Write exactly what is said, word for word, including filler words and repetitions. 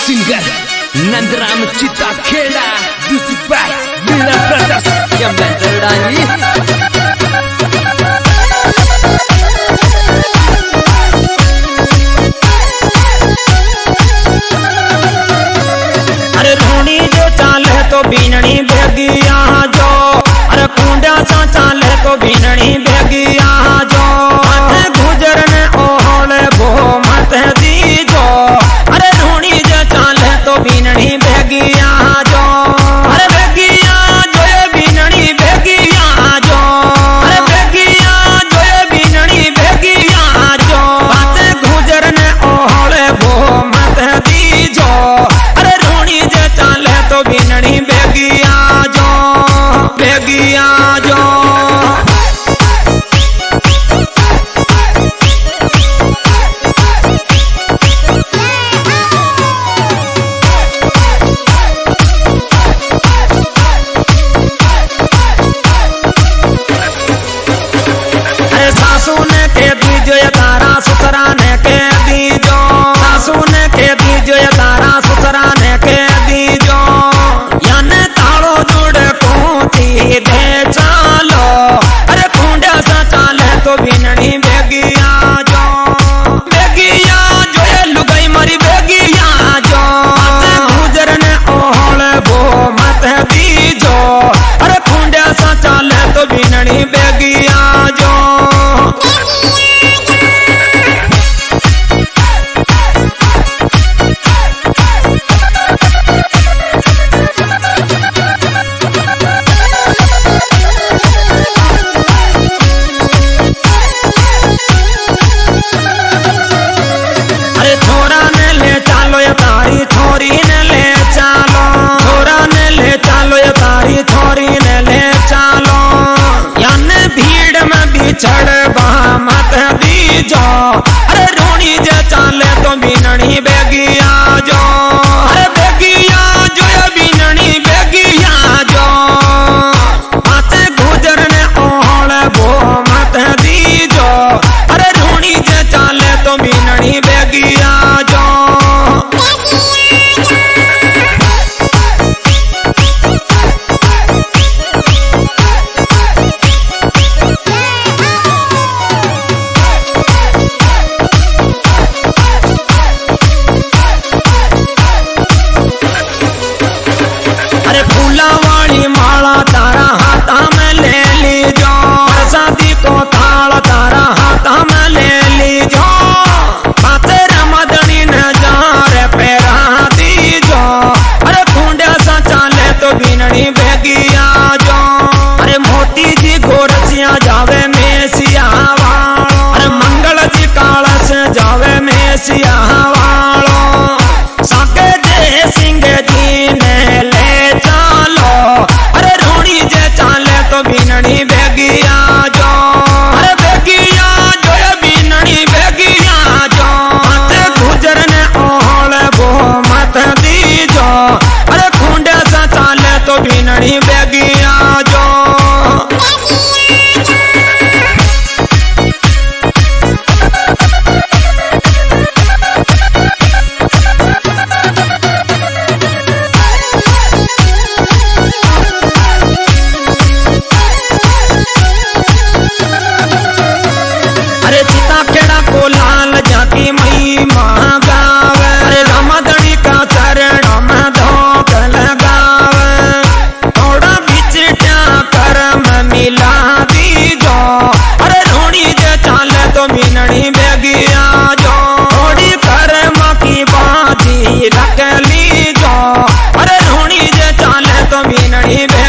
singer Nandram चिता Kheda दुसबाई Meena brothers या मेंदरडानी अरे रोनी जो चाले तो बीननी भेगिया जो अरे कुंडा सा चाले तो बीननी भेगिया जो गुजरने ओले भो मत दी जो अरे रोनी जो चाले तो बीननी भेगिया जो अरे भेगिया जो ये बीननी भेगिया जो अरे भेगिया जो ये बीननी भेगिया जो बात गुजरने ओले भो मत दी जो अरे रोनी जो चाले तो बीननी भेगिया जो भेगिया जो सासू ने के दीजो ये तारा ससुरा ने के दीजो सासू ने के दीजो ये तारा ससुरा ने के दीजो याने तालो जुड़ कोती दे चालो अरे कुंडा सा चाले तो बीननी भेगिया जो भेगिया जो ये लुगाई मरी भेगिया जो गुजरने ओहले भो मत दीजो अरे कुंडा सा चाले तो बीननी भेगिया जो छोरी ने ले चालो छोरा ने ले चालो ये तारी छोरी ने ले चालो याने भीड़ में बिछड़ मत दीजो अरे रोनी जे चाले तो बीननी भेगिया जो अरे भेगिया जो ये बीननी भेगिया जो बात गुजरने ओहले भो मत दीजो अरे रोनी जे चाले तो बीननी भेगिया जो अरे फूला वाली माला तारा हाथा में ले लीजो शादी को थाल तारा हाथा में ले लीजो पातेर मदनी नजार पेरा दीजो अरे कुंडा सा चाले तो बीननी भेगिया जो अरे मोती जी गोरसिया जावे मेसिया वालो अरे मंगल जी कालस जावे मेसिया वालो साके दे सिंह जी ने ले चालो अरे रोनी जे चाले तो बीननी भेगिया जो अरे भेगिया जो ये बीननी भेगिया जो मत गुजरने ओहले भो मत दीजो अरे कुंडा सा चाले तो बीननी भेगिया जो अरे चिता खेड़ा को लाल जाती मई महागावे अरे रामधनी का चरण में धोक लगावे थोड़ा बिचटा कर्म मिला दीजो अरे रोनी जे चाले तो बीननी भेगिया जो थोड़ी कर्म की बाजी रख लीजो अरे रोनी जे चाले तो बीननी